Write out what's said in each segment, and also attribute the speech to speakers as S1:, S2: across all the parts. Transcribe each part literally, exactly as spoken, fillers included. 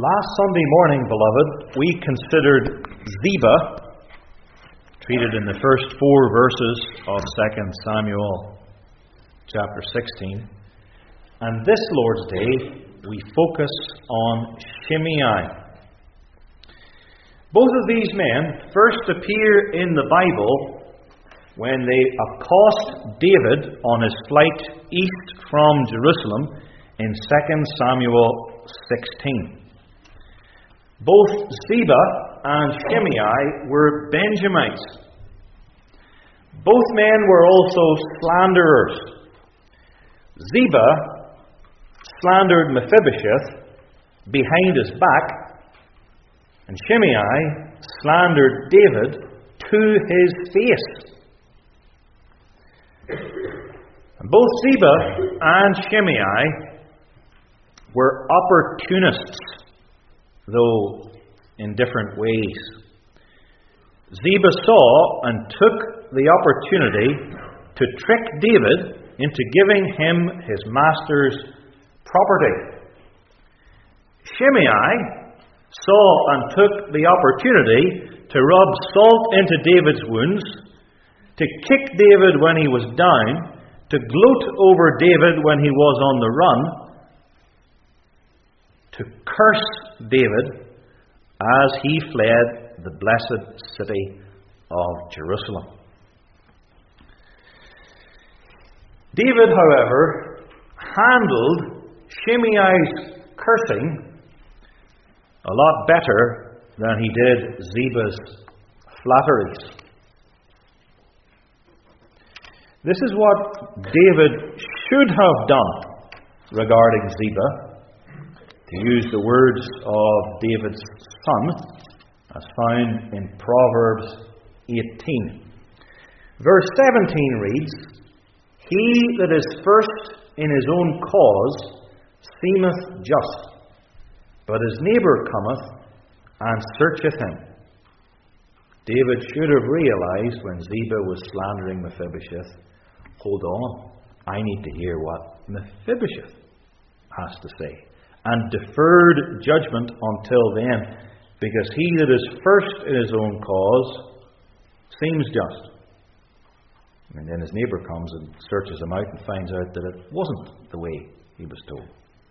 S1: Last Sunday morning, beloved, we considered Ziba, treated in the first four verses of Second Samuel chapter sixteen. And this Lord's Day, we focus on Shimei. Both of these men first appear in the Bible when they accost David on his flight east from Jerusalem in Second Samuel sixteen. Both Ziba and Shimei were Benjamites. Both men were also slanderers. Ziba slandered Mephibosheth behind his back, and Shimei slandered David to his face. And both Ziba and Shimei were opportunists, though in different ways. Ziba saw and took the opportunity to trick David into giving him his master's property. Shimei saw and took the opportunity to rub salt into David's wounds, to kick David when he was down, to gloat over David when he was on the run, to curse David as he fled the blessed city of Jerusalem. David, however, handled Shimei's cursing a lot better than he did Ziba's flatteries. This is what David should have done regarding Ziba, to use the words of David's son, as found in Proverbs eighteen. Verse seventeen reads, "He that is first in his own cause seemeth just, but his neighbour cometh and searcheth him." David should have realized when Ziba was slandering Mephibosheth, hold on, I need to hear what Mephibosheth has to say, and deferred judgment until then, because he that is first in his own cause seems just. And then his neighbour comes and searches him out and finds out that it wasn't the way he was told.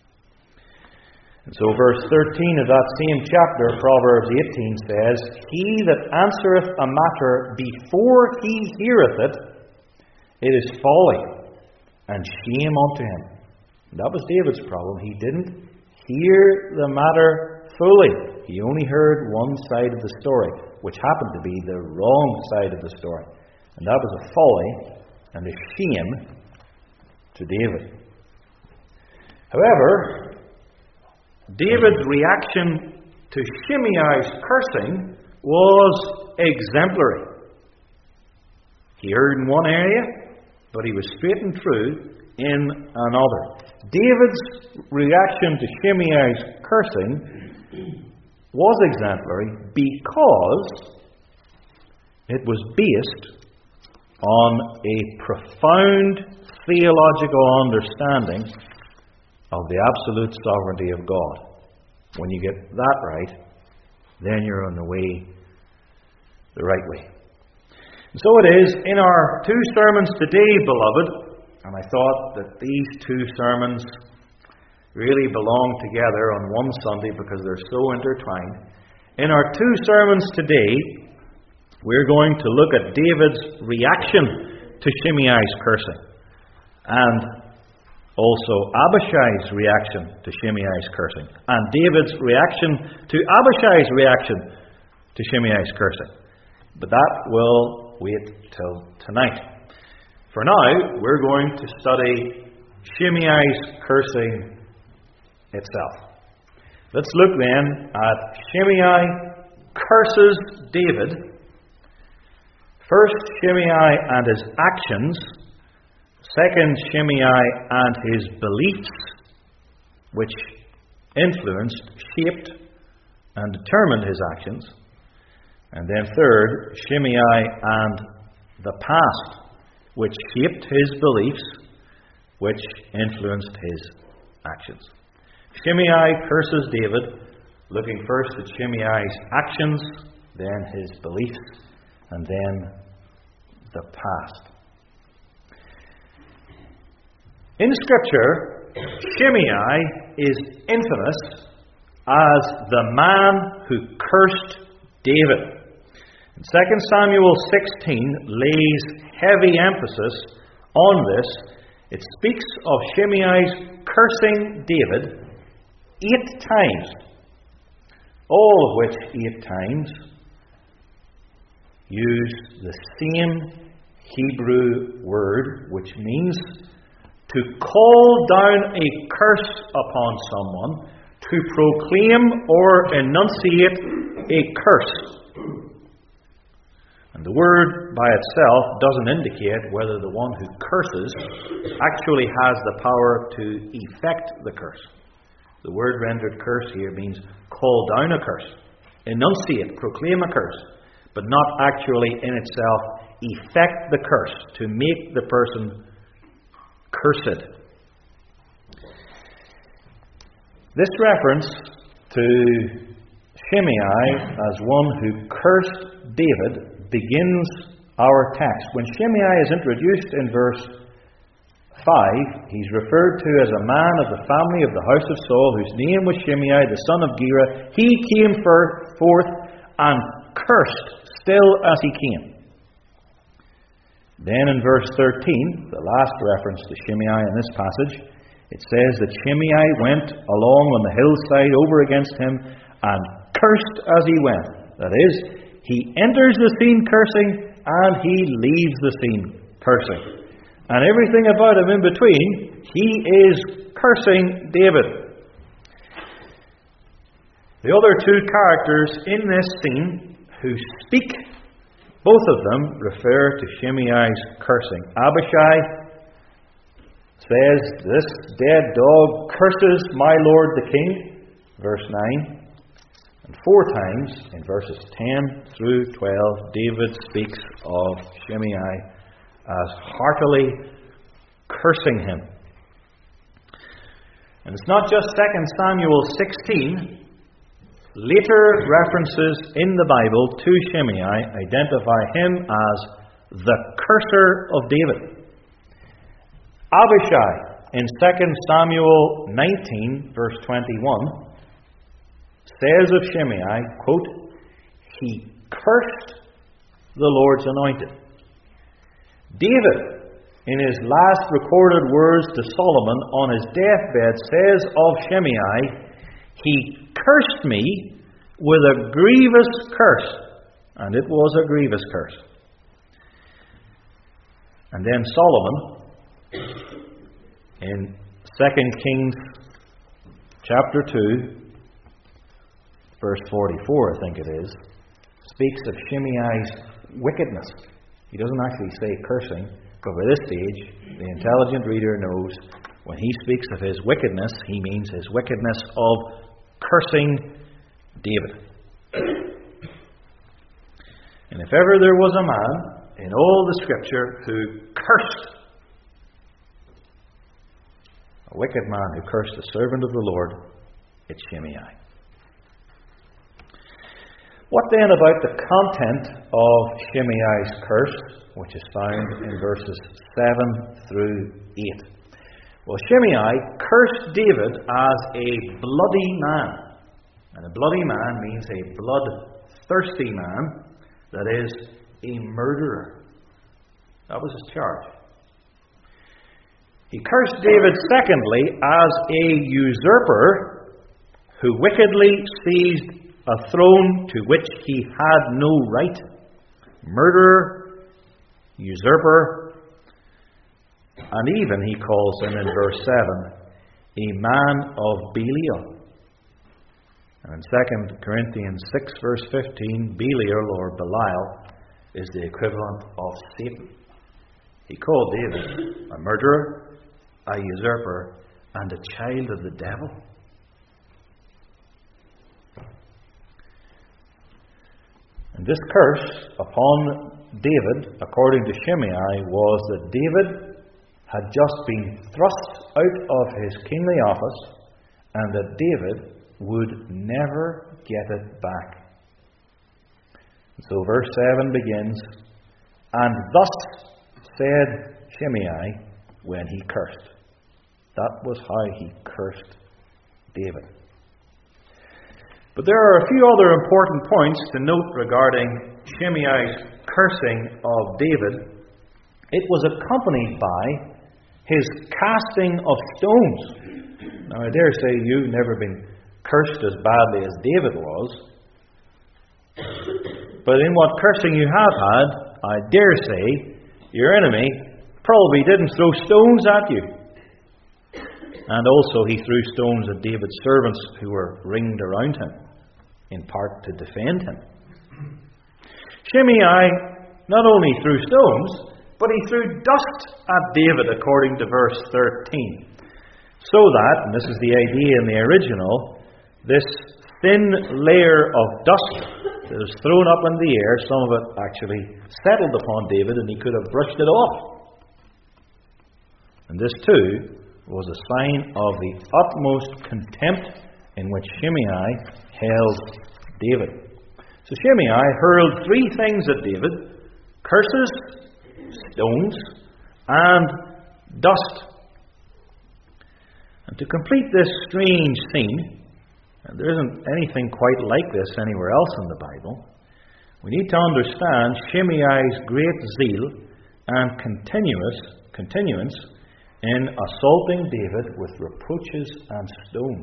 S1: And so verse thirteen of that same chapter, Proverbs eighteen, says, "He that answereth a matter before he heareth it, it is folly and shame unto him." And that was David's problem. He didn't hear the matter fully. He only heard one side of the story, which happened to be the wrong side of the story. And that was a folly and a shame to David. However, David's reaction to Shimei's cursing was exemplary. He heard in one area, but he was straight and true in another. David's reaction to Shimei's cursing was exemplary because it was based on a profound theological understanding of the absolute sovereignty of God. When you get that right, then you're on the way, the right way. And so it is in our two sermons today, beloved, and I thought that these two sermons really belong together on one Sunday because they're so intertwined. In our two sermons today, we're going to look at David's reaction to Shimei's cursing, and also Abishai's reaction to Shimei's cursing, and David's reaction to Abishai's reaction to Shimei's cursing. But that will wait till tonight. For now, we're going to study Shimei's cursing itself. Let's look then at Shimei curses David. First, Shimei and his actions. Second, Shimei and his beliefs, which influenced, shaped, and determined his actions. And then third, Shimei and the past, which shaped his beliefs, which influenced his actions. Shimei curses David, looking first at Shimei's actions, then his beliefs, and then the past. In Scripture, Shimei is infamous as the man who cursed David. And Second Samuel sixteen lays heavy emphasis on this. It speaks of Shimei's cursing David eight times, all of which eight times use the same Hebrew word, which means to call down a curse upon someone, to proclaim or enunciate a curse. And the word by itself doesn't indicate whether the one who curses actually has the power to effect the curse. The word rendered curse here means call down a curse, enunciate, proclaim a curse, but not actually in itself effect the curse, to make the person cursed. This reference to Shimei as one who cursed David begins our text. When Shimei is introduced in verse five, he's referred to as a man of the family of the house of Saul, whose name was Shimei, the son of Gera. He came forth and cursed still as he came. Then in verse thirteen, the last reference to Shimei in this passage, it says that Shimei went along on the hillside over against him and cursed as he went. That is, he enters the scene cursing and he leaves the scene cursing. And everything about him in between, he is cursing David. The other two characters in this scene who speak, both of them refer to Shimei's cursing. Abishai says, "This dead dog curses my lord the king," verse nine. And four times, in verses ten through twelve, David speaks of Shimei as heartily cursing him. And it's not just Second Samuel sixteen. Later references in the Bible to Shimei identify him as the curser of David. Abishai, in Second Samuel nineteen, verse twenty-one, says of Shimei, quote, "He cursed the Lord's anointed." David, in his last recorded words to Solomon on his deathbed, says of Shimei, "He cursed me with a grievous curse," and it was a grievous curse. And then Solomon, in Second Kings chapter two, verse forty-four, I think it is, speaks of Shimei's wickedness. He doesn't actually say cursing, but by this stage, the intelligent reader knows when he speaks of his wickedness, he means his wickedness of cursing David. And if ever there was a man in all the Scripture who cursed, a wicked man who cursed the servant of the Lord, it's Shimei. What then about the content of Shimei's curse, which is found in verses seven through eight? Well, Shimei cursed David as a bloody man. And a bloody man means a bloodthirsty man, that is, a murderer. That was his charge. He cursed David, secondly, as a usurper who wickedly seized a throne to which he had no right. Murderer, usurper, and even, he calls him in verse seven, a man of Belial. And in Second Corinthians six, verse fifteen, Belial, or Belial, is the equivalent of Satan. He called David a murderer, a usurper, and a child of the devil. And this curse upon David, according to Shimei, was that David had just been thrust out of his kingly office, and that David would never get it back. So verse seven begins, and thus said Shimei when he cursed. That was how he cursed David. But there are a few other important points to note regarding Shimei's cursing of David. It was accompanied by his casting of stones. Now, I dare say you've never been cursed as badly as David was. But in what cursing you have had, I dare say your enemy probably didn't throw stones at you. And also he threw stones at David's servants who were ringed around him, in part to defend him. Shimei not only threw stones, but he threw dust at David, according to verse thirteen. So that, and this is the idea in the original, this thin layer of dust that was thrown up in the air, some of it actually settled upon David and he could have brushed it off. And this too was a sign of the utmost contempt in which Shimei held David. So Shimei hurled three things at David: curses, stones, and dust. And to complete this strange scene, and there isn't anything quite like this anywhere else in the Bible, we need to understand Shimei's great zeal and continuous continuance in assaulting David with reproaches and stones.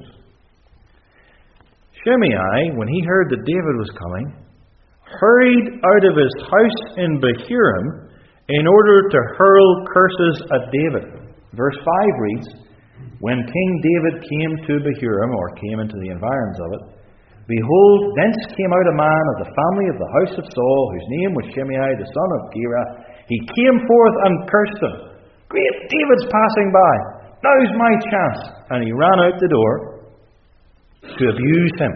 S1: Shimei, when he heard that David was coming, hurried out of his house in Bahurim in order to hurl curses at David. Verse five reads, when King David came to Bahurim, or came into the environs of it, behold, thence came out a man of the family of the house of Saul, whose name was Shimei, the son of Gera. He came forth and cursed him. Great, David's passing by. Now's my chance. And he ran out the door to abuse him.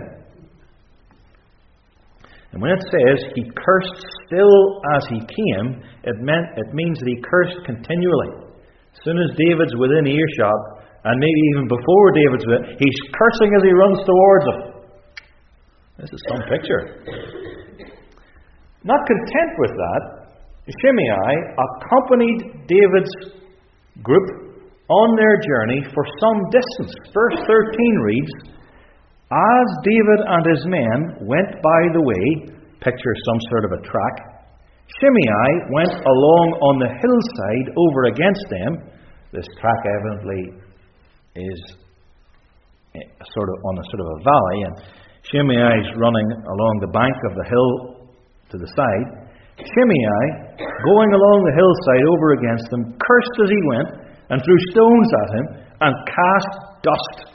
S1: And when it says he cursed still as he came, it meant it means that he cursed continually. As soon as David's within earshot, and maybe even before David's within, he's cursing as he runs towards him. This is some picture. Not content with that, Shimei accompanied David's group on their journey for some distance. Verse thirteen reads, as David and his men went by the way, picture some sort of a track, Shimei went along on the hillside over against them. This track evidently is sort of on a sort of a valley, and Shimei is running along the bank of the hill to the side. Shimei, going along the hillside over against them, cursed as he went, and threw stones at him, and cast dust.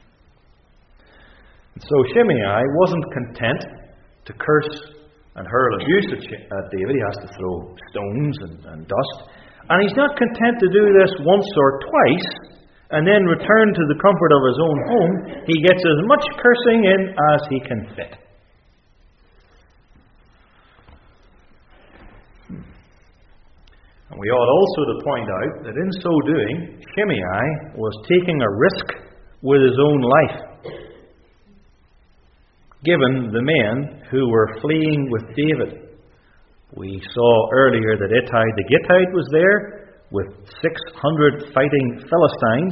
S1: And so Shimei wasn't content to curse and hurl abuse at David. He has to throw stones and, and dust. And he's not content to do this once or twice, and then return to the comfort of his own home. He gets as much cursing in as he can fit. And we ought also to point out that in so doing, Shimei was taking a risk with his own life, given the men who were fleeing with David. We saw earlier that Ittai the Gittite was there with six hundred fighting Philistines.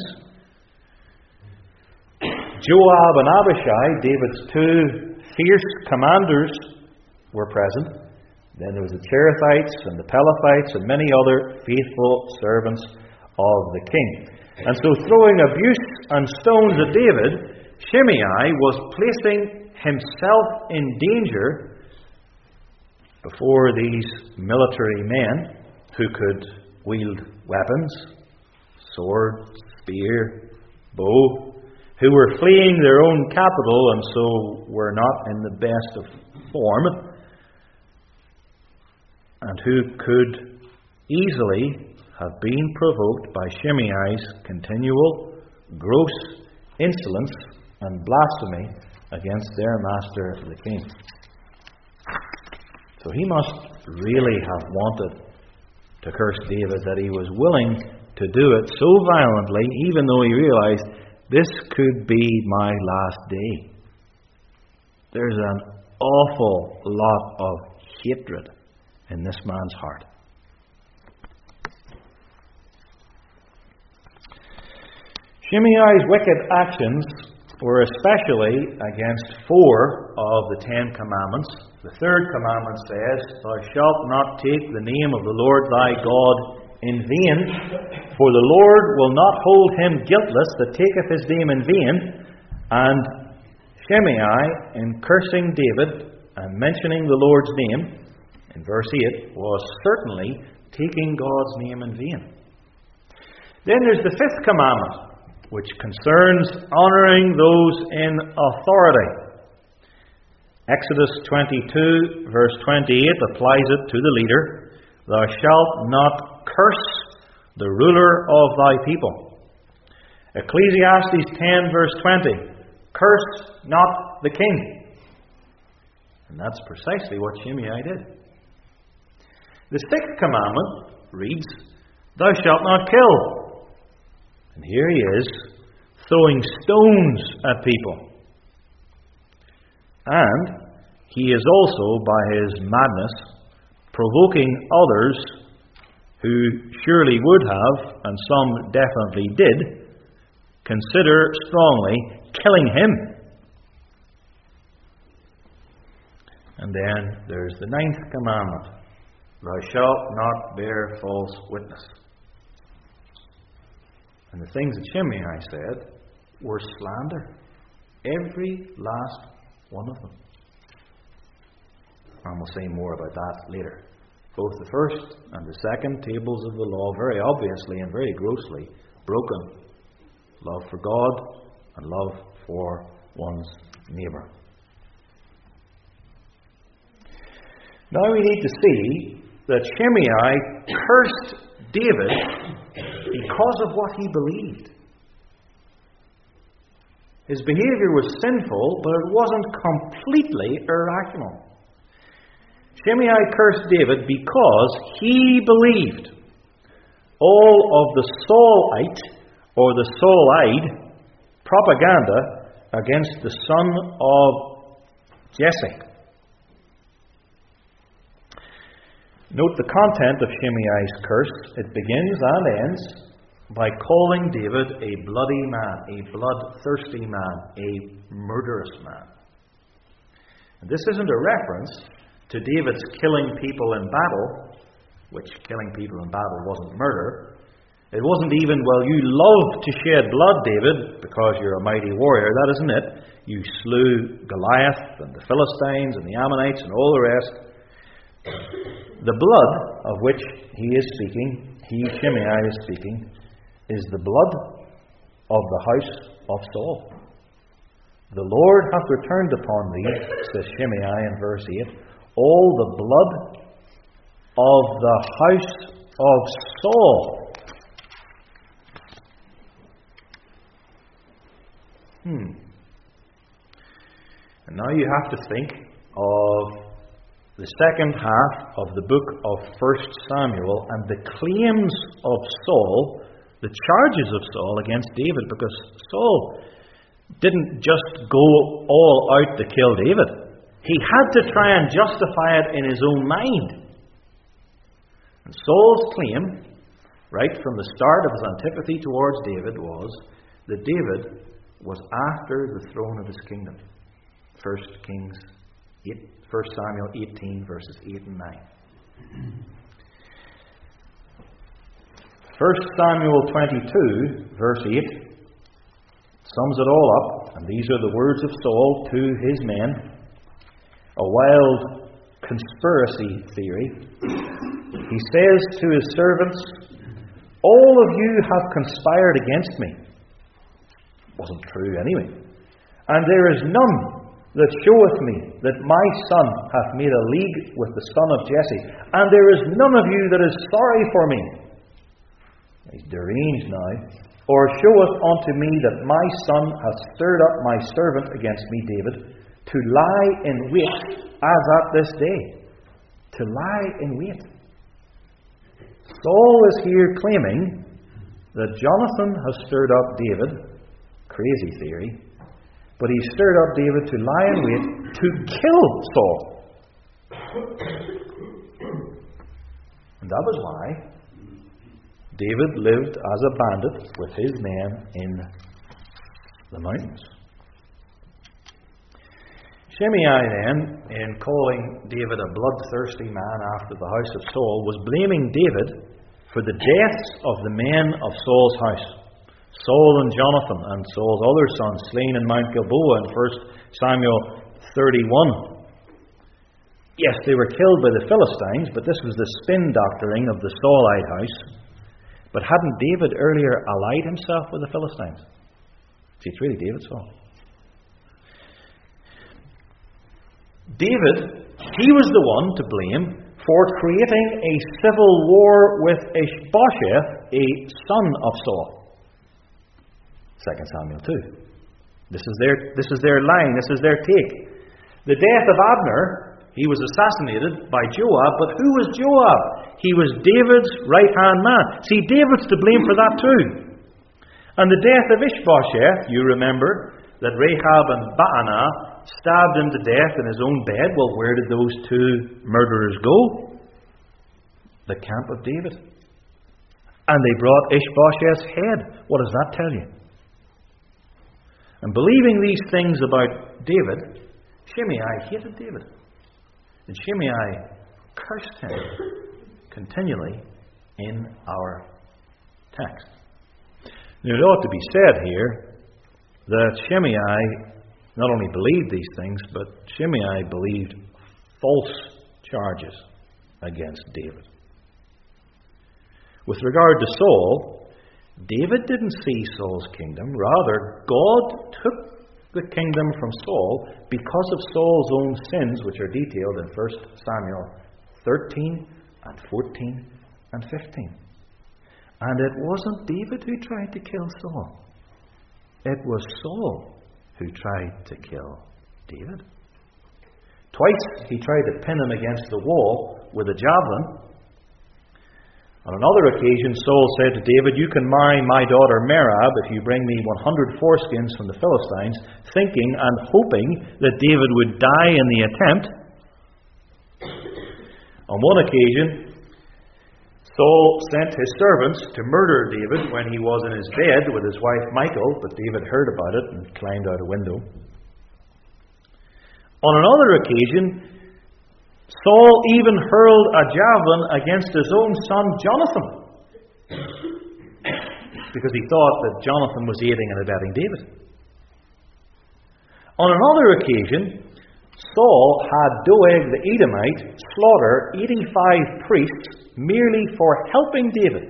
S1: Joab and Abishai, David's two fierce commanders, were present. Then there was the Cherethites and the Pelethites and many other faithful servants of the king. And so, throwing abuse and stones at David, Shimei was placing himself in danger before these military men who could wield weapons, sword, spear, bow, who were fleeing their own capital and so were not in the best of form, and who could easily have been provoked by Shimei's continual gross insolence and blasphemy against their master, the king. So he must really have wanted to curse David, that he was willing to do it so violently, even though he realized this could be my last day. there's an awful lot of hatred in this man's heart. Shimei's wicked actions were especially against four of the Ten Commandments. The third commandment says, Thou shalt not take the name of the Lord thy God in vain, for the Lord will not hold him guiltless that taketh his name in vain. And Shimei, in cursing David and mentioning the Lord's name, in verse eight, was certainly taking God's name in vain. Then there's the fifth commandment, which concerns honouring those in authority. Exodus twenty-two, verse twenty-eight, applies it to the leader. Thou shalt not curse the ruler of thy people. Ecclesiastes ten, verse twenty, curse not the king. And that's precisely what Shimei did. The sixth commandment reads, Thou shalt not kill. And here he is, throwing stones at people. And he is also, by his madness, provoking others who surely would have, and some definitely did, consider strongly killing him. And then there's the ninth commandment, Thou shalt not bear false witness. And the things that Shimei said were slander. Every last one of them. And we'll say more about that later. Both the first and the second tables of the law, very obviously and very grossly broken. Love for God and love for one's neighbour. Now we need to see that Shimei cursed David because of what he believed. His behaviour was sinful, but it wasn't completely irrational. Shimei cursed David because he believed all of the Saulite or the Saulide propaganda against the son of Jesse. Note the content of Shimei's curse. It begins and ends by calling David a bloody man, a bloodthirsty man, a murderous man. And this isn't a reference to David's killing people in battle, which killing people in battle wasn't murder. It wasn't even, well, you love to shed blood, David, because you're a mighty warrior. That isn't it. You slew Goliath and the Philistines and the Ammonites and all the rest. The blood of which he is speaking, he, Shimei, is speaking, is the blood of the house of Saul. The Lord hath returned upon thee, says Shimei in verse eight, all the blood of the house of Saul. Hmm. And now you have to think of the second half of the book of First Samuel and the claims of Saul, the charges of Saul against David, because Saul didn't just go all out to kill David. He had to try and justify it in his own mind. And Saul's claim, right from the start of his antipathy towards David, was that David was after the throne of his kingdom. First Kings eight. First Samuel eighteen, verses eight and nine. First Samuel twenty-two, verse eight, sums it all up, and these are the words of Saul to his men. A wild conspiracy theory. He says to his servants, all of you have conspired against me. Wasn't true anyway. And there is none that showeth me that my son hath made a league with the son of Jesse, and there is none of you that is sorry for me. He's deranged now. Or showeth unto me that my son hath stirred up my servant against me, David, to lie in wait as at this day. To lie in wait. Saul is here claiming that Jonathan has stirred up David, crazy theory, But he stirred up David to lie in wait to kill Saul. And that was why David lived as a bandit with his men in the mountains. Shimei then, in calling David a bloodthirsty man after the house of Saul, was blaming David for the deaths of the men of Saul's house, Saul and Jonathan and Saul's other sons slain in Mount Gilboa in First Samuel thirty-one. Yes, they were killed by the Philistines, but this was the spin doctoring of the Saulite house. But hadn't David earlier allied himself with the Philistines? See, it's really David's fault. David, he was the one to blame for creating a civil war with Ishbosheth, a son of Saul. Second Samuel two. This is their this is their line, this is their take. The death of Abner, he was assassinated by Joab, but who was Joab? He was David's right-hand man. See, David's to blame for that too. And the death of Ishbosheth, you remember that Rahab and Baanah stabbed him to death in his own bed. Well, where did those two murderers go? The camp of David. And they brought Ishbosheth's head. What does that tell you? And believing these things about David, Shimei hated David. And Shimei cursed him continually in our text. Now, it ought to be said here that Shimei not only believed these things, but Shimei believed false charges against David. With regard to Saul, David didn't see Saul's kingdom. Rather, God took the kingdom from Saul because of Saul's own sins, which are detailed in First Samuel thirteen and fourteen and fifteen. And it wasn't David who tried to kill Saul. It was Saul who tried to kill David. Twice he tried to pin him against the wall with a javelin. On another occasion, Saul said to David, "You can marry my daughter Merab if you bring me one hundred foreskins from the Philistines," thinking and hoping that David would die in the attempt. On one occasion, Saul sent his servants to murder David when he was in his bed with his wife Michal, but David heard about it and climbed out a window. On another occasion, Saul even hurled a javelin against his own son Jonathan, because he thought that Jonathan was aiding and abetting David. On another occasion, Saul had Doeg the Edomite slaughter eighty-five priests merely for helping David.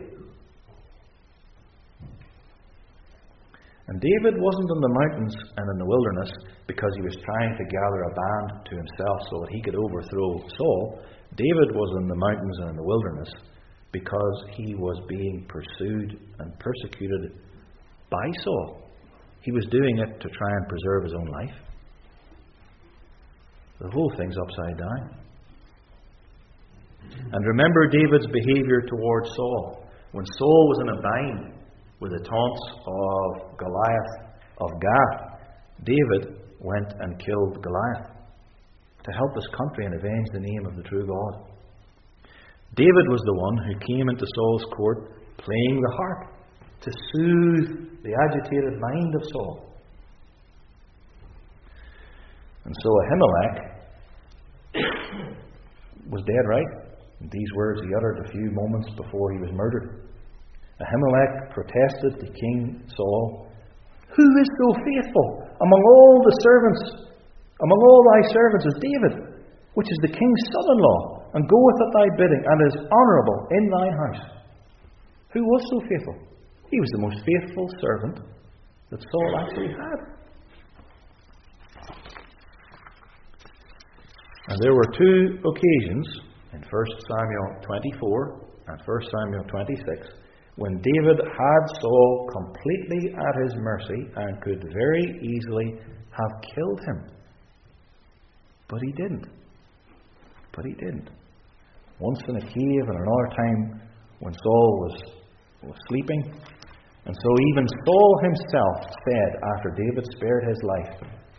S1: And David wasn't in the mountains and in the wilderness because he was trying to gather a band to himself so that he could overthrow Saul. David was in the mountains and in the wilderness because he was being pursued and persecuted by Saul. He was doing it to try and preserve his own life. The whole thing's upside down. And remember David's behavior towards Saul. When Saul was in a bind with the taunts of Goliath of Gath, David went and killed Goliath to help his country and avenge the name of the true God. David was the one who came into Saul's court playing the harp to soothe the agitated mind of Saul. And so Ahimelech was dead right. These words he uttered a few moments before he was murdered. Ahimelech protested to King Saul, "Who is so faithful among all the servants, among all thy servants is David, which is the king's son-in-law, and goeth at thy bidding, and is honourable in thine house?" Who was so faithful? He was the most faithful servant that Saul actually had. And there were two occasions in First Samuel twenty-four and First Samuel twenty-six when David had Saul completely at his mercy and could very easily have killed him. But he didn't. But he didn't. Once in a cave and another time when Saul was, was sleeping, And so even Saul himself said, after David spared his life,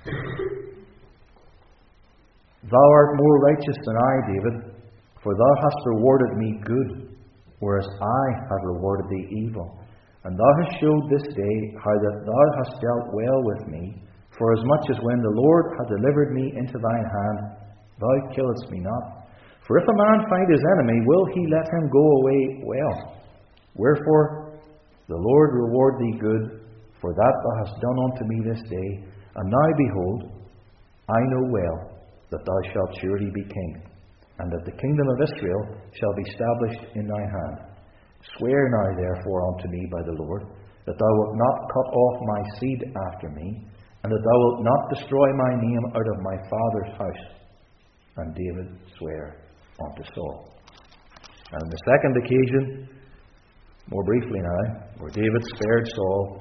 S1: Thou art more righteous than I, David, for thou hast rewarded me good, whereas I have rewarded thee evil. And thou hast showed this day how that thou hast dealt well with me, for as much as when the Lord hath delivered me into thine hand, thou killedst me not. For if a man find his enemy, will he let him go away well? Wherefore, the Lord reward thee good, for that thou hast done unto me this day. And now, behold, I know well that thou shalt surely be king, and that the kingdom of Israel shall be established in thy hand. Swear now therefore unto me by the Lord, that thou wilt not cut off my seed after me, and that thou wilt not destroy my name out of my father's house. And David sware unto Saul. And on the second occasion, more briefly now, where David spared Saul,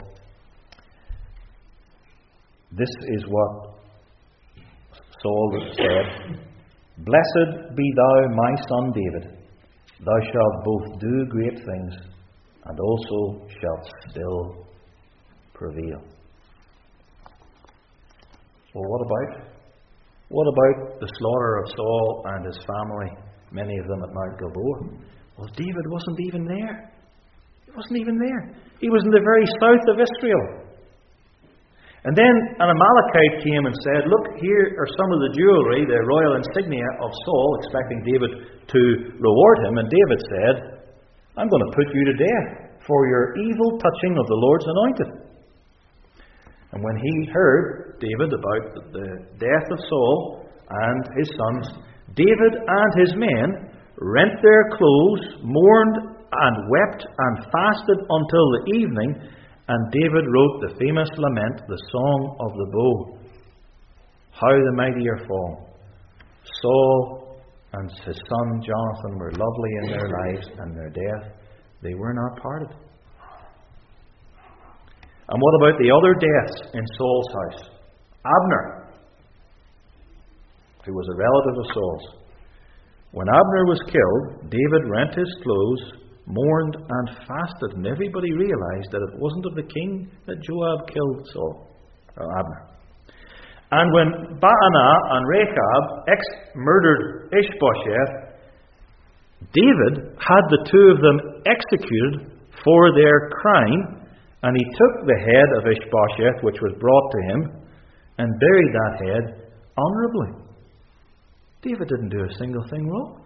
S1: this is what Saul said, Blessed be thou, my son David, thou shalt both do great things, and also shalt still prevail. Well, what about? What about the slaughter of Saul and his family, many of them at Mount Gilboa? Well, David wasn't even there. He wasn't even there. He was in the very south of Israel. And then an Amalekite came and said, Look, here are some of the jewelry, the royal insignia of Saul, expecting David to reward him. And David said, I'm going to put you to death for your evil touching of the Lord's anointed. And when he heard, David, about the death of Saul and his sons, David and his men rent their clothes, mourned and wept and fasted until the evening. And David wrote the famous lament, the Song of the Bow. How the mighty are fallen. Saul and his son Jonathan were lovely in their lives, and their death they were not parted. And what about the other deaths in Saul's house? Abner, who was a relative of Saul's. When Abner was killed, David rent his clothes, mourned and fasted, and everybody realized that it wasn't of the king that Joab killed Saul, or Abner. And when Baanah and Rechab ex-murdered Ishbosheth, David had the two of them executed for their crime, and he took the head of Ishbosheth, which was brought to him, and buried that head honourably. David didn't do a single thing wrong.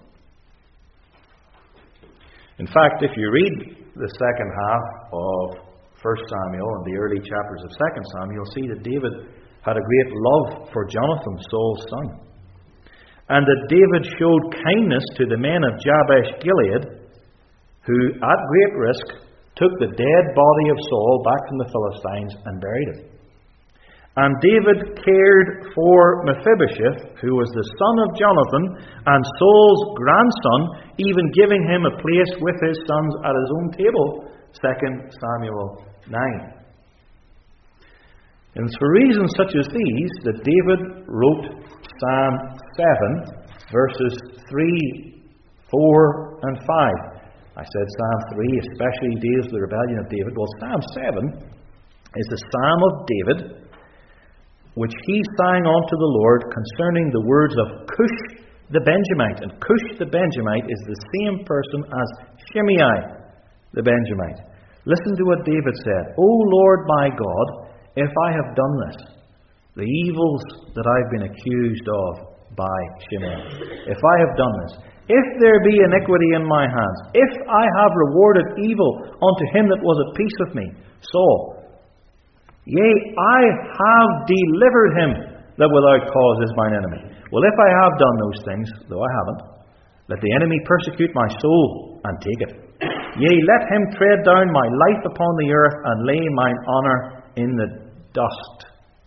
S1: In fact, if you read the second half of First Samuel and the early chapters of Second Samuel, you'll see that David had a great love for Jonathan, Saul's son. And that David showed kindness to the men of Jabesh Gilead, who, at great risk, took the dead body of Saul back from the Philistines and buried it. And David cared for Mephibosheth, who was the son of Jonathan and Saul's grandson, even giving him a place with his sons at his own table, Second Samuel nine. And it's for reasons such as these that David wrote Psalm seven, verses three, four, and five. I said Psalm three especially deals with the rebellion of David. Well, Psalm seven is the Psalm of David, which he sang unto the Lord concerning the words of Cush the Benjamite. And Cush the Benjamite is the same person as Shimei the Benjamite. Listen to what David said. O Lord my God, if I have done this, the evils that I've been accused of by Shimei, if I have done this, if there be iniquity in my hands, if I have rewarded evil unto him that was at peace with me, Saul, yea, I have delivered him that without cause is mine enemy. Well, if I have done those things, though I haven't, let the enemy persecute my soul and take it. Yea, let him tread down my life upon the earth and lay mine honour in the dust.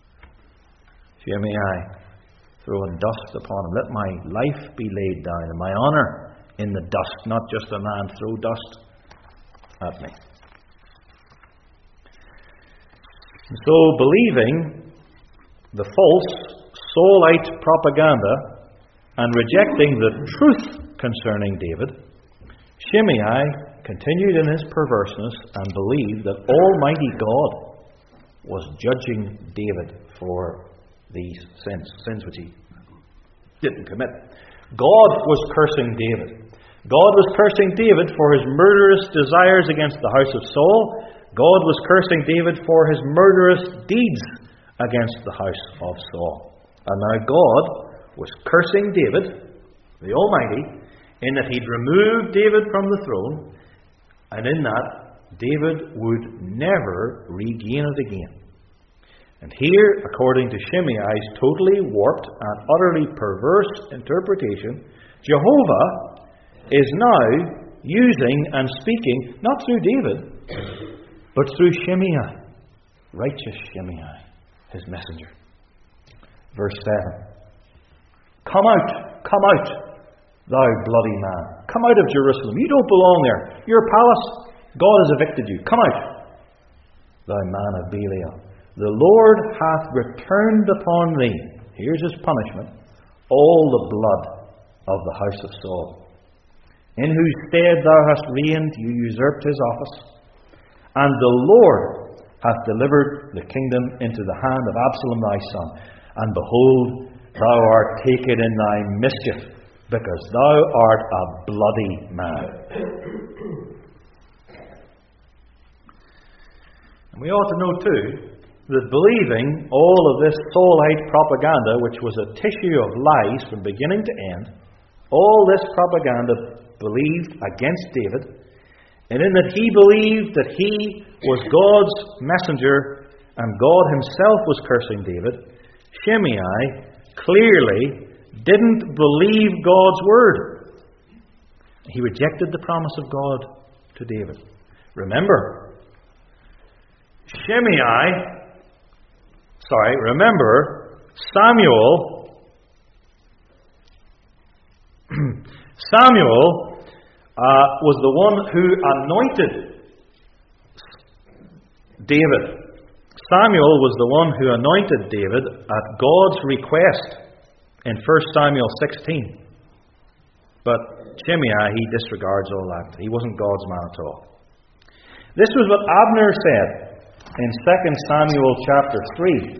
S1: Shimei, throwing dust upon him. Let my life be laid down and my honour in the dust, not just a man throw dust at me. So, believing the false Saulite propaganda and rejecting the truth concerning David, Shimei continued in his perverseness and believed that Almighty God was judging David for these sins, sins which he didn't commit. God was cursing David. God was cursing David for his murderous desires against the house of Saul. God was cursing David for his murderous deeds against the house of Saul. And now God was cursing David, the Almighty, in that he'd removed David from the throne, and in that David would never regain it again. And here, according to Shimei's totally warped and utterly perverse interpretation, Jehovah is now using and speaking, not through David, but through Shimei, righteous Shimei, his messenger. Verse seven. Come out, come out, thou bloody man. Come out of Jerusalem. You don't belong there. Your palace, God has evicted you. Come out, thou man of Belial. The Lord hath returned upon thee, here's his punishment, all the blood of the house of Saul, in whose stead thou hast reigned. You usurped his office. And the Lord hath delivered the kingdom into the hand of Absalom thy son. And behold, thou art taken in thy mischief, because thou art a bloody man. And we ought to know too, that believing all of this Saulite propaganda, which was a tissue of lies from beginning to end, all this propaganda believed against David, and in that he believed that he was God's messenger and God himself was cursing David, Shimei clearly didn't believe God's word. He rejected the promise of God to David. Remember, Shimei Sorry, remember, Samuel, Samuel uh, was the one who anointed David. Samuel was the one who anointed David at God's request in First Samuel sixteen. But Shimei, he disregards all that. He wasn't God's man at all. This was what Abner said in Second Samuel chapter three.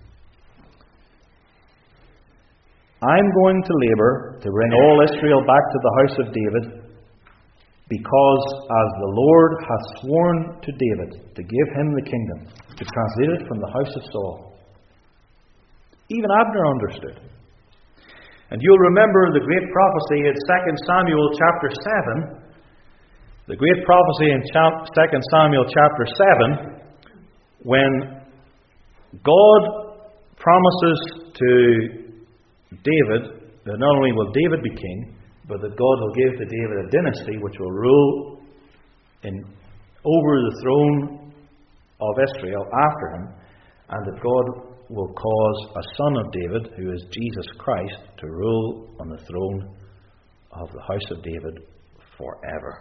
S1: I'm going to labour to bring all Israel back to the house of David, because as the Lord hath sworn to David to give him the kingdom, to translate it from the house of Saul. Even Abner understood. And you'll remember the great prophecy in Second Samuel chapter seven. The great prophecy in Second Samuel chapter seven, when God promises to David that not only will David be king, but that God will give to David a dynasty which will rule in over the throne of Israel after him, and that God will cause a son of David, who is Jesus Christ, to rule on the throne of the house of David forever.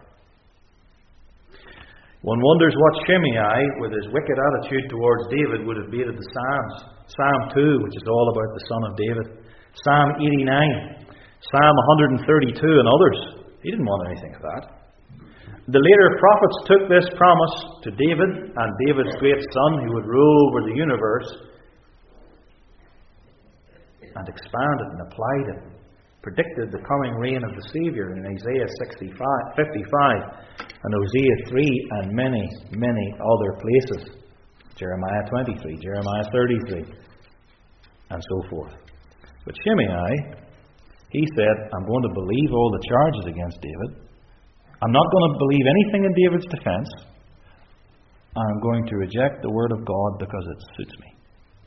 S1: One wonders what Shimei, with his wicked attitude towards David, would have made of the Psalms. Psalm two, which is all about the Son of David. Psalm eighty-nine. Psalm one thirty-two and others. He didn't want anything of that. The later prophets took this promise to David and David's great son, who would rule over the universe, and expanded and applied it. Predicted the coming reign of the Saviour in Isaiah fifty-five and Hosea three and many, many other places. Jeremiah twenty-three, Jeremiah thirty-three, and so forth. But Shimei, he said, I'm going to believe all the charges against David. I'm not going to believe anything in David's defense. I'm going to reject the word of God because it suits me.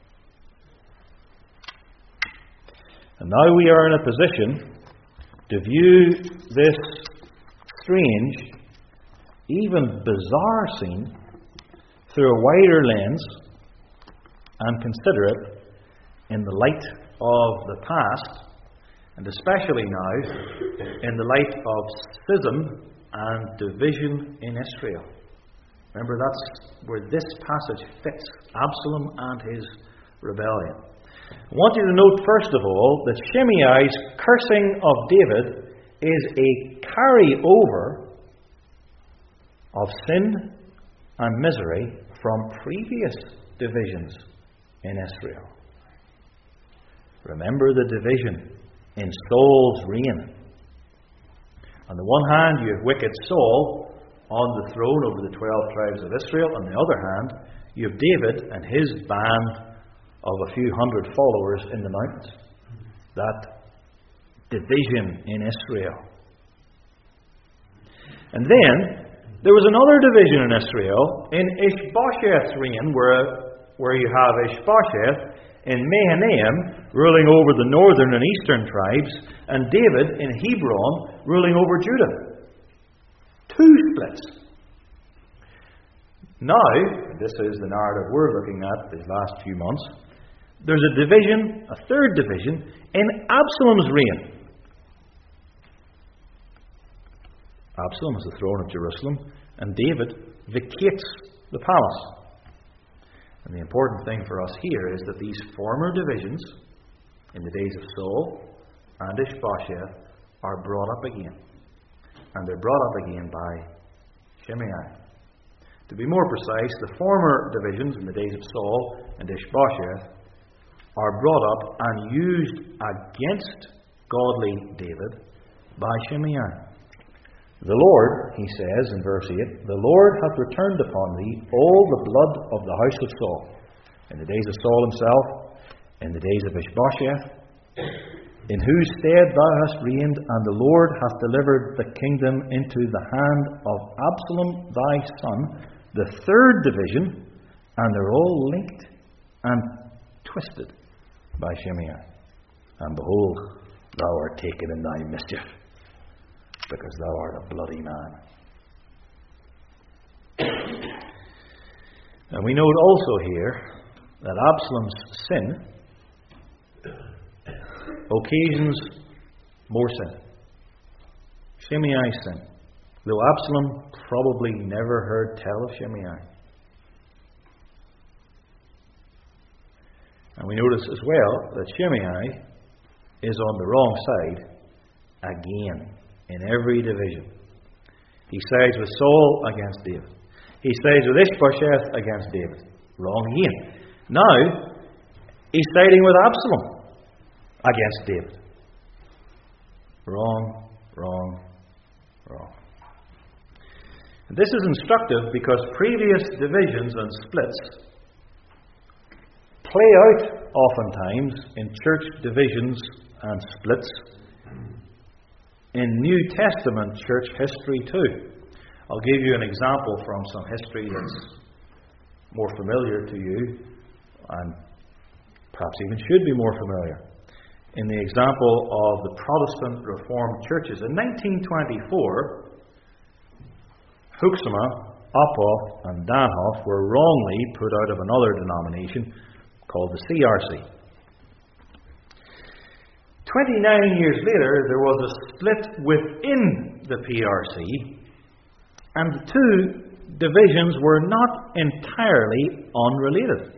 S1: And now we are in a position to view this strange, even bizarre scene through a wider lens and consider it in the light of the past, and especially now in the light of schism and division in Israel. Remember, that's where this passage fits, Absalom and his rebellion. I want you to note, first of all, that Shimei's cursing of David is a carry-over of sin and misery from previous divisions in Israel. Remember the division in Saul's reign. On the one hand, you have wicked Saul on the throne over the twelve tribes of Israel. On the other hand, you have David and his band of a few hundred followers in the mountains. That division in Israel. And then, there was another division in Israel in Ishbosheth's reign, where, where you have Ishbosheth in Mahanaim ruling over the northern and eastern tribes, and David in Hebron ruling over Judah. Two splits. Now, this is the narrative we're looking at these last few months, there's a division, a third division, in Absalom's reign. Absalom has the throne of Jerusalem, and David vacates the palace. And the important thing for us here is that these former divisions, in the days of Saul and Ishbosheth, are brought up again. And they're brought up again by Shimei. To be more precise, the former divisions in the days of Saul and Ishbosheth are brought up and used against godly David by Shimei. The Lord, he says in verse eight, the Lord hath returned upon thee all the blood of the house of Saul, in the days of Saul himself, in the days of Ishbosheth, in whose stead thou hast reigned, and the Lord hath delivered the kingdom into the hand of Absalom thy son, the third division, and they're all linked and twisted by Shimei. And behold, thou art taken in thy mischief, because thou art a bloody man. And we note also here that Absalom's sin occasions more sin. Shimei's sin. Though Absalom probably never heard tell of Shimei. And we notice as well that Shimei is on the wrong side again in every division. He sides with Saul against David. He sides with Ishbosheth against David. Wrong again. Now, he's siding with Absalom against David. Wrong, wrong, wrong. This is instructive because previous divisions and splits play out oftentimes in church divisions and splits in New Testament church history too. I'll give you an example from some history that's more familiar to you and perhaps even should be more familiar. In the example of the Protestant Reformed churches. In nineteen twenty-four, Hoeksema, Uphoff, and Danhoff were wrongly put out of another denomination called the C R C. Twenty-nine years later, there was a split within the P R C, and the two divisions were not entirely unrelated.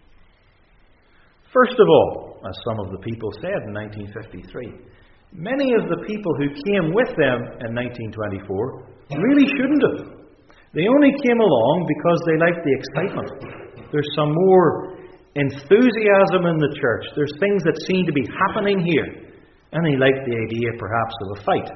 S1: First of all, as some of the people said in nineteen fifty-three, many of the people who came with them in nineteen twenty-four really shouldn't have. They only came along because they liked the excitement. There's some more enthusiasm in the church. There's things that seem to be happening here. And they liked the idea, perhaps, of a fight.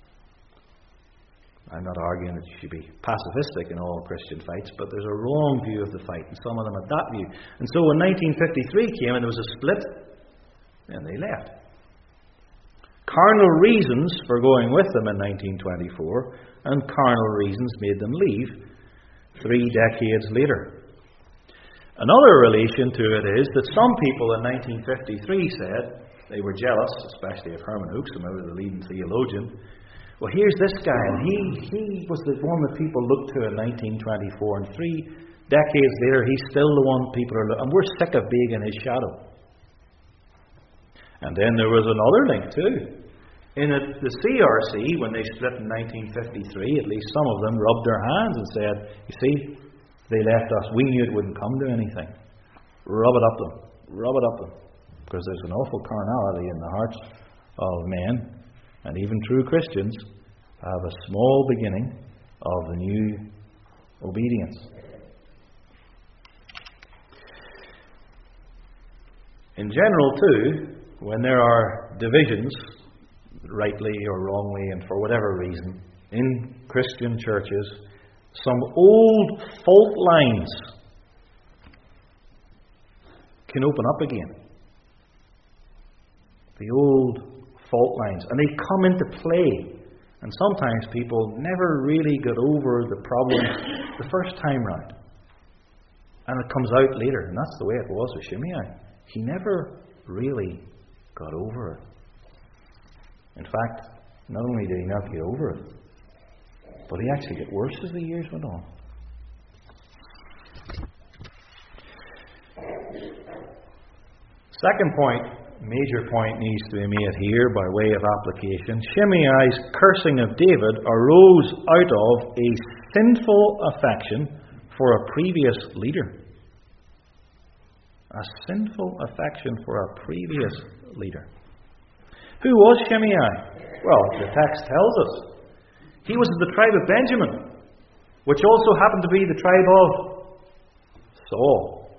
S1: I'm not arguing that you should be pacifistic in all Christian fights, but there's a wrong view of the fight, and some of them had that view. And so when nineteen fifty-three came and there was a split, then they left. Carnal reasons for going with them in nineteen twenty-four, and carnal reasons made them leave three decades later. Another relation to it is that some people in nineteen fifty-three said they were jealous, especially of Herman Hoeksema, the leading theologian. Well, here's this guy, and he, he was the one that people looked to in nineteen twenty-four, and three decades later, he's still the one people are looking, and we're sick of being in his shadow. And then there was another link too. In a, the C R C, when they split in nineteen fifty-three, at least some of them rubbed their hands and said, you see, they left us, we knew it wouldn't come to anything. Rub it up them, rub it up them. Because there's an awful carnality in the hearts of men, and even true Christians have a small beginning of the new obedience. In general, too, when there are divisions, rightly or wrongly and for whatever reason, in Christian churches, some old fault lines can open up again. The old fault lines. And they come into play. And sometimes people never really got over the problem the first time round. And it comes out later. And that's the way it was with Shimei. He never really got over it. In fact, not only did he not get over it, but he actually got worse as the years went on. Second point, major point needs to be made here by way of application. Shimei's cursing of David arose out of a sinful affection for a previous leader. A sinful affection for a previous leader. Who was Shimei? Well, the text tells us. He was of the tribe of Benjamin, which also happened to be the tribe of Saul.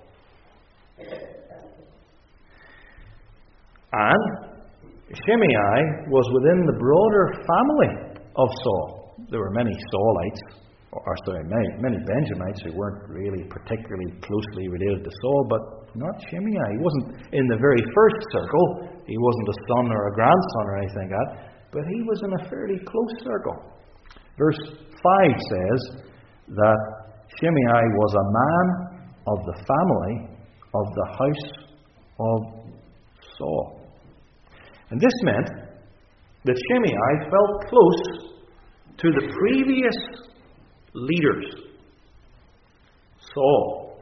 S1: And Shimei was within the broader family of Saul. There were many Saulites, or sorry, many, many Benjamites who weren't really particularly closely related to Saul, but not Shimei. He wasn't in the very first circle. He wasn't a son or a grandson or anything like that, but he was in a fairly close circle. Verse five says that Shimei was a man of the family of the house of Saul. And this meant that Shimei felt close to the previous leaders, Saul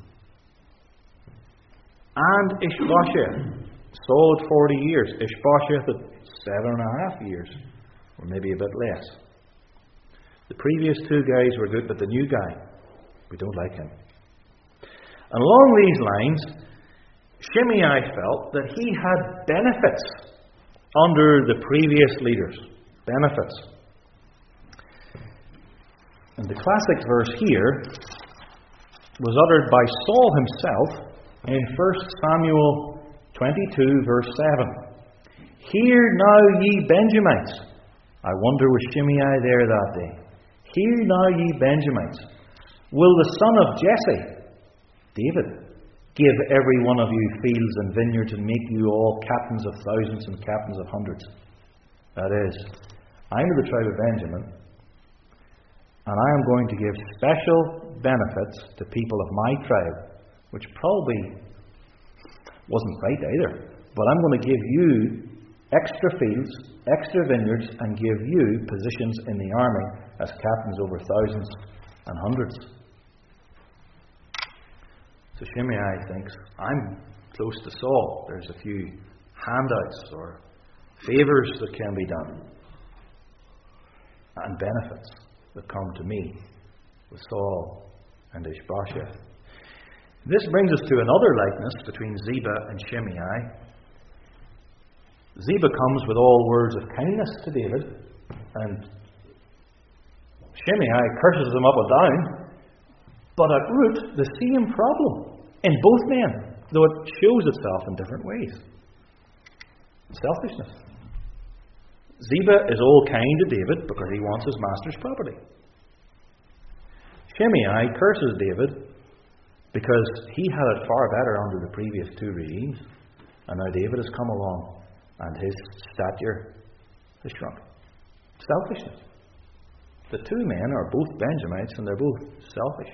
S1: and Ishbosheth. Saul at forty years, Ishbosheth at seven and a half years, or maybe a bit less. The previous two guys were good, but the new guy, we don't like him. And along these lines, Shimei felt that he had benefits under the previous leaders. Benefits. And the classic verse here was uttered by Saul himself in First Samuel twenty-two, verse seven. Hear now, ye Benjamites. I wonder was Shimei there that day. Hear now, ye Benjamites. Will the son of Jesse, David, give every one of you fields and vineyards and make you all captains of thousands and captains of hundreds? That is, I'm of the tribe of Benjamin, and I am going to give special benefits to people of my tribe, which probably wasn't right either. But I'm going to give you extra fields, extra vineyards, and give you positions in the army as captains over thousands and hundreds. So Shimei thinks, I'm close to Saul. There's a few handouts or favours that can be done, and benefits that come to me with Saul and Ishbosheth. This brings us to another likeness between Ziba and Shimei. Ziba comes with all words of kindness to David, and Shimei curses him up and down, but at root, the same problem in both men, though it shows itself in different ways. Selfishness. Ziba is all kind to David because he wants his master's property. Shimei curses David because he had it far better under the previous two regimes, and now David has come along and his stature has shrunk. Selfishness. The two men are both Benjamites and they're both selfish.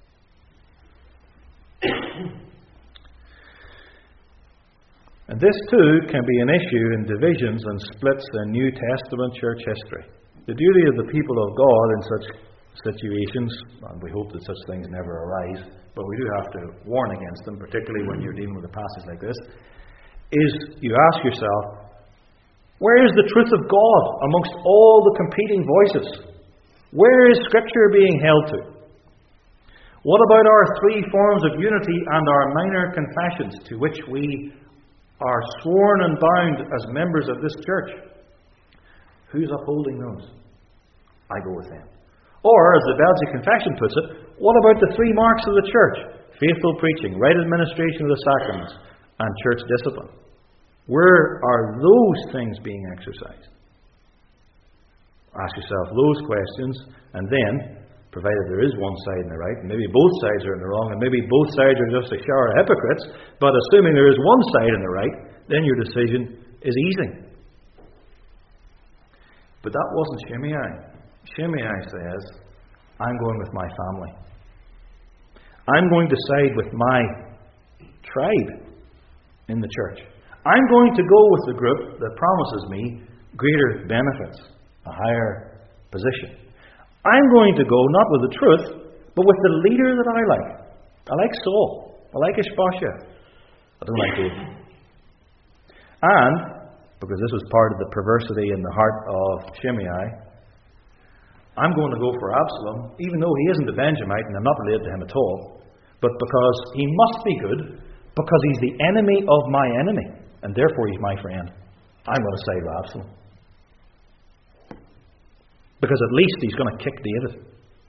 S1: And this too can be an issue in divisions and splits in New Testament church history. The duty of the people of God in such situations, and we hope that such things never arise, but we do have to warn against them, particularly when you're dealing with a passage like this, is you ask yourself, where is the truth of God amongst all the competing voices? Where is Scripture being held to? What about our three forms of unity and our minor confessions to which we are sworn and bound as members of this church? Who's upholding those? I go with them. Or, as the Belgian Confession puts it, What about the three marks of the church? Faithful preaching, right administration of the sacraments, and church discipline. Where are those things being exercised? Ask yourself those questions, and then, provided there is one side in the right, and maybe both sides are in the wrong, and maybe both sides are just a shower of hypocrites, but assuming there is one side in the right, then your decision is easy. But that wasn't Shimei. Shimei says, I'm going with my family. I'm going to side with my tribe in the church. I'm going to go with the group that promises me greater benefits, a higher position. I'm going to go not with the truth, but with the leader that I like. I like Saul. I like Ishbosheth. I don't like David. And, because this was part of the perversity in the heart of Shimei, I'm going to go for Absalom, even though he isn't a Benjamite and I'm not related to him at all, but because he must be good, because he's the enemy of my enemy, and therefore he's my friend. I'm going to side with Absalom. Because at least he's going to kick David.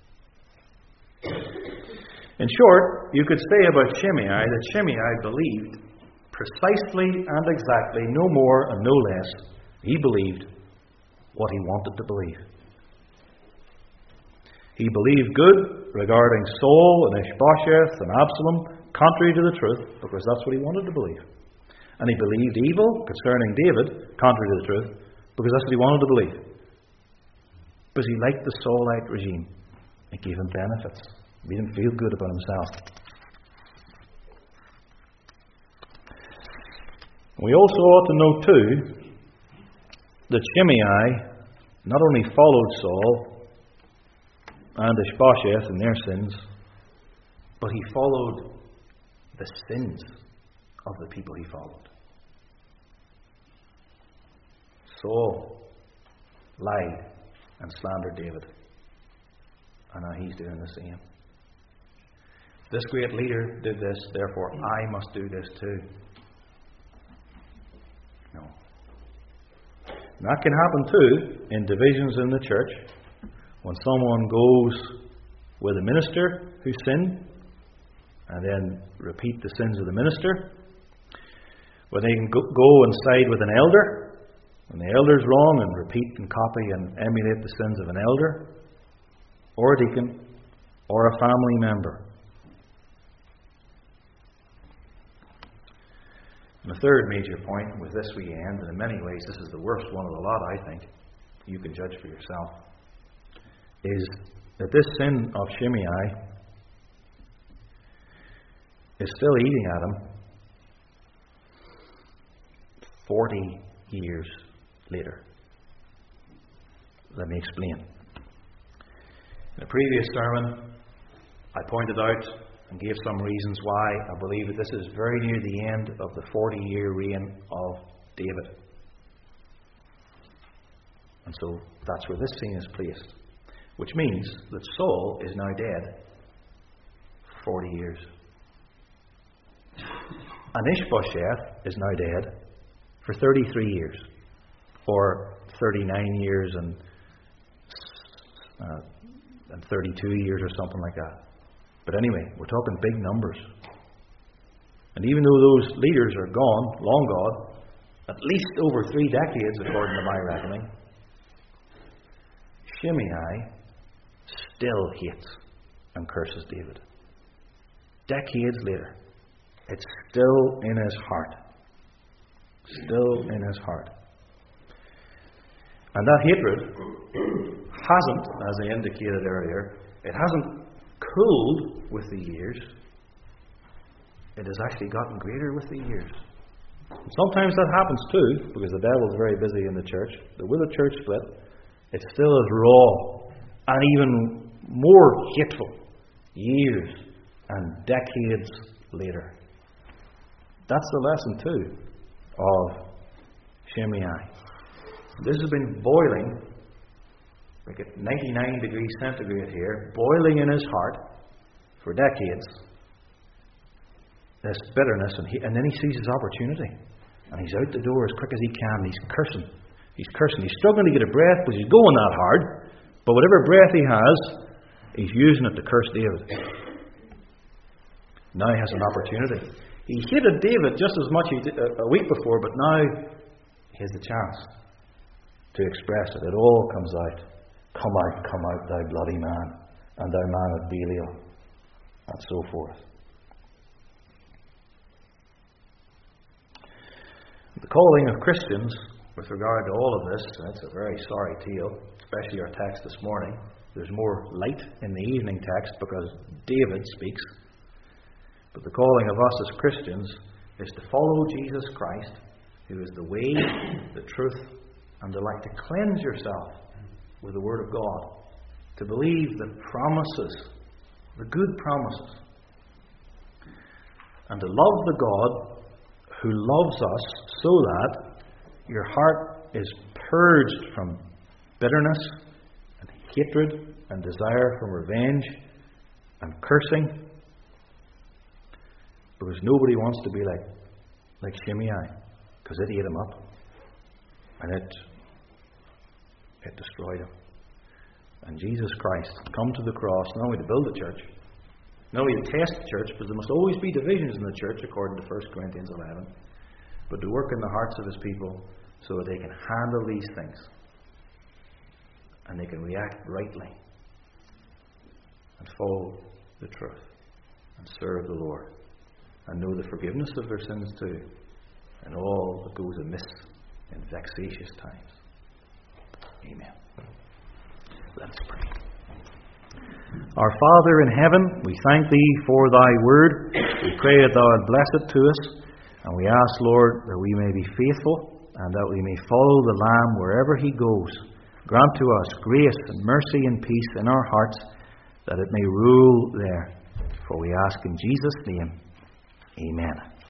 S1: In short, you could say about Shimei that Shimei believed precisely and exactly, no more and no less, he believed what he wanted to believe. He believed good regarding Saul and Ishbosheth and Absalom, contrary to the truth, because that's what he wanted to believe. And he believed evil concerning David, contrary to the truth, because that's what he wanted to believe. Because he liked the Saulite regime. It gave him benefits. It made him feel good about himself. We also ought to know, too, that Shimei not only followed Saul and Ishbosheth in their sins, but he followed the sins of the people he followed. Saul lied and slandered David. And now he's doing the same. This great leader did this, therefore I must do this too. No. And that can happen too in divisions in the church. When someone goes with a minister who sinned, and then repeat the sins of the minister. When they can go and side with an elder, when the elder's wrong, and repeat and copy and emulate the sins of an elder, or a deacon, or a family member. And the third major point, and with this we end, and in many ways this is the worst one of the lot, I think, you can judge for yourself, is that this sin of Shimei is still eating at him forty years later. Let me explain. In a previous sermon, I pointed out and gave some reasons why I believe that this is very near the end of the forty-year reign of David. And so that's where this scene is placed. Which means that Saul is now dead for forty years. And Ishbosheth is now dead for thirty-three years. Or thirty-nine years and, uh, and thirty-two years or something like that. But anyway, we're talking big numbers. And even though those leaders are gone, long gone, at least over three decades according to my reckoning, Shimei still hates and curses David. Decades later, it's still in his heart. Still in his heart. And that hatred hasn't, as I indicated earlier, it hasn't cooled with the years. It has actually gotten greater with the years. And sometimes that happens too, because the devil's very busy in the church. But with the church split, it's still as raw and even more hateful years and decades later. That's the lesson too of Shimei. This has been boiling, like at ninety-nine degrees centigrade here, boiling in his heart for decades. This bitterness, and, he, and then he sees his opportunity. And he's out the door as quick as he can, and he's cursing. He's cursing. He's struggling to get a breath because he's going that hard. But whatever breath he has, he's using it to curse David. Now he has an opportunity. He hated David just as much as he did a week before, but now he has the chance to express it. It all comes out. Come out, come out, thou bloody man, and thou man of Belial, and so forth. The calling of Christians with regard to all of this, that's a very sorry tale, especially our text this morning. There's more light in the evening text because David speaks. But the calling of us as Christians is to follow Jesus Christ, who is the way, the truth, and the light. To cleanse yourself with the Word of God. To believe the promises, the good promises. And to love the God who loves us so that your heart is purged from bitterness and hatred and desire for revenge and cursing. Because nobody wants to be like, like Shimei, because it ate him up. And it, it destroyed him. And Jesus Christ come to the cross not only to build the church, not only to test the church, because there must always be divisions in the church according to First Corinthians eleven, but to work in the hearts of His people so that they can handle these things and they can react rightly and follow the truth and serve the Lord and know the forgiveness of their sins too and all that goes amiss in vexatious times. Amen. Let us pray. Our Father in heaven, we thank Thee for Thy word. We pray that Thou would bless it to us, and we ask, Lord, that we may be faithful and that we may follow the Lamb wherever He goes. Grant to us grace and mercy and peace in our hearts, that it may rule there. For we ask in Jesus' name. Amen.